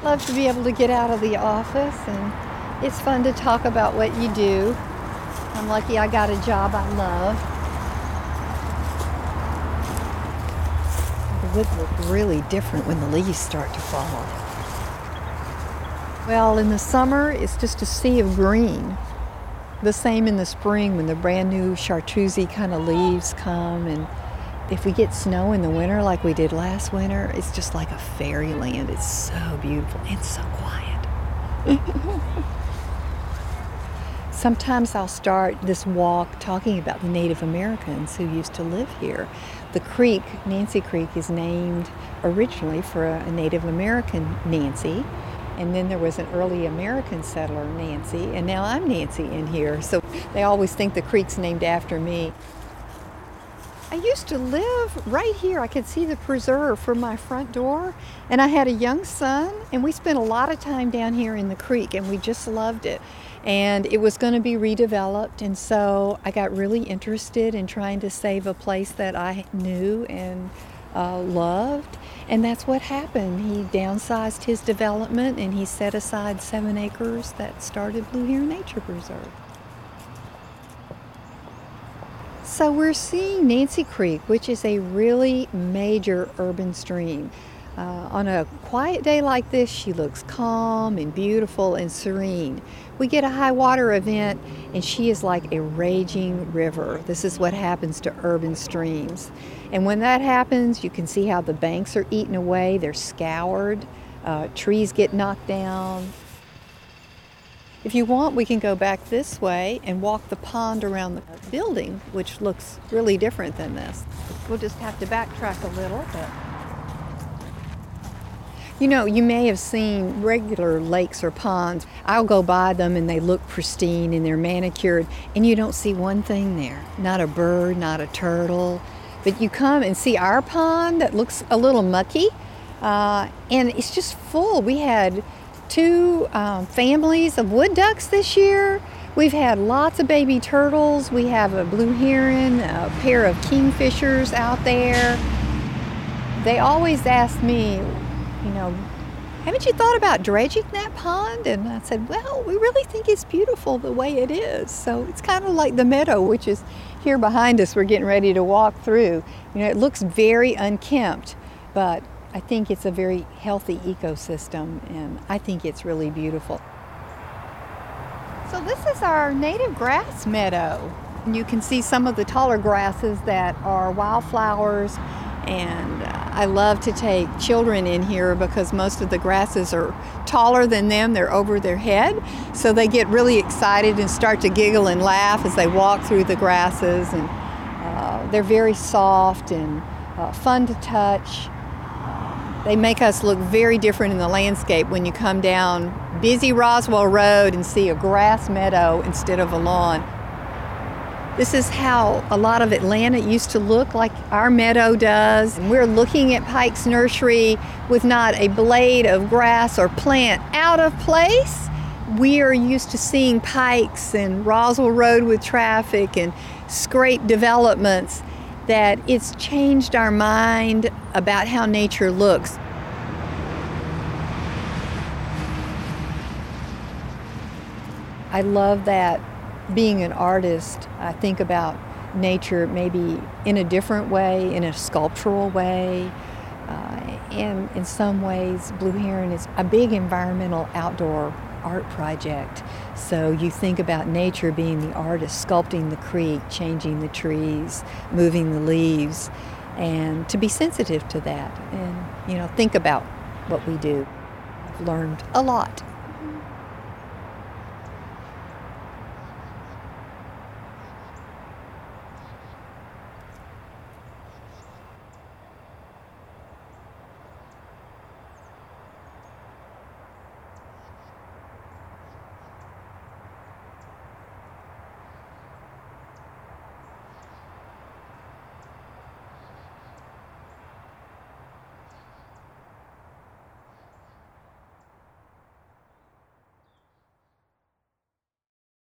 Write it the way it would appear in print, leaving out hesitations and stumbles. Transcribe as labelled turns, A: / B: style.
A: Love to be able to get out of the office, and it's fun to talk about what you do. I'm lucky I got a job I love. The woods look really different when the leaves start to fall. Well, in the summer, it's just a sea of green. The same in the spring when the brand new chartreuse kind of leaves come, and if we get snow in the winter like we did last winter, it's just like a fairyland. It's so beautiful and so quiet. Sometimes I'll start this walk talking about the Native Americans who used to live here. The creek, Nancy Creek, is named originally for a Native American, Nancy. And then there was an early American settler, Nancy, and now I'm Nancy in here. So they always think the creek's named after me. I used to live right here. I could see the preserve from my front door. And I had a young son, and we spent a lot of time down here in the creek, and we just loved it. And it was going to be redeveloped, and so I got really interested in trying to save a place that I knew and loved. And that's what happened. He downsized his development, and he set aside 7 acres that started Blue Heron Nature Preserve. So we're seeing Nancy Creek, which is a really major urban stream. On a quiet day like this, she looks calm and beautiful and serene. We get a high water event, and she is like a raging river. This is what happens to urban streams. And when that happens, you can see how the banks are eaten away. They're scoured. Trees get knocked down. If you want, we can go back this way and walk the pond around the building, which looks really different than this. We'll just have to backtrack a little bit. You know, you may have seen regular lakes or ponds. I'll go by them and they look pristine and they're manicured, and you don't see one thing there. Not a bird, not a turtle. But you come and see our pond that looks a little mucky, and it's just full. We had 2 families of wood ducks this year. We've had lots of baby turtles. We have a blue heron, a pair of kingfishers out there. They always ask me, you know, haven't you thought about dredging that pond? And I said, well, we really think it's beautiful the way it is. So it's kind of like the meadow, which is here behind us. We're getting ready to walk through. You know, it looks very unkempt, but I think it's a very healthy ecosystem, and I think it's really beautiful. So this is our native grass meadow. You can see some of the taller grasses that are wildflowers, and I love to take children in here because most of the grasses are taller than them. They're over their head, so they get really excited and start to giggle and laugh as they walk through the grasses, and they're very soft and fun to touch. They make us look very different in the landscape when you come down busy Roswell Road and see a grass meadow instead of a lawn. This is how a lot of Atlanta used to look, like our meadow does. And we're looking at Pike's Nursery with not a blade of grass or plant out of place. We are used to seeing pikes and Roswell Road with traffic and scraped developments, that it's changed our mind about how nature looks. I love that being an artist, I think about nature maybe in a different way, in a sculptural way. And in some ways, Blue Heron is a big environmental outdoor art project. So you think about nature being the artist, sculpting the creek, changing the trees, moving the leaves, and to be sensitive to that and, you know, think about what we do. I've learned a lot.